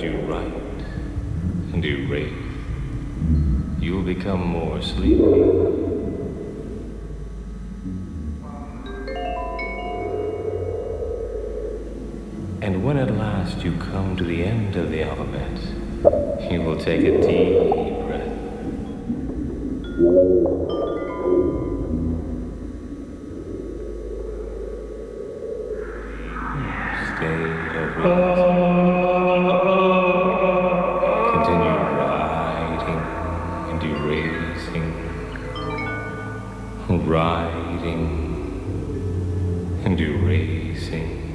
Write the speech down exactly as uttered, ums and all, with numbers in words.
you write and erase, you'll become more sleepy. And when at last you come to the end of the alphabet, you will take a deep breath. State of rest. Continue writing and erasing, writing and erasing.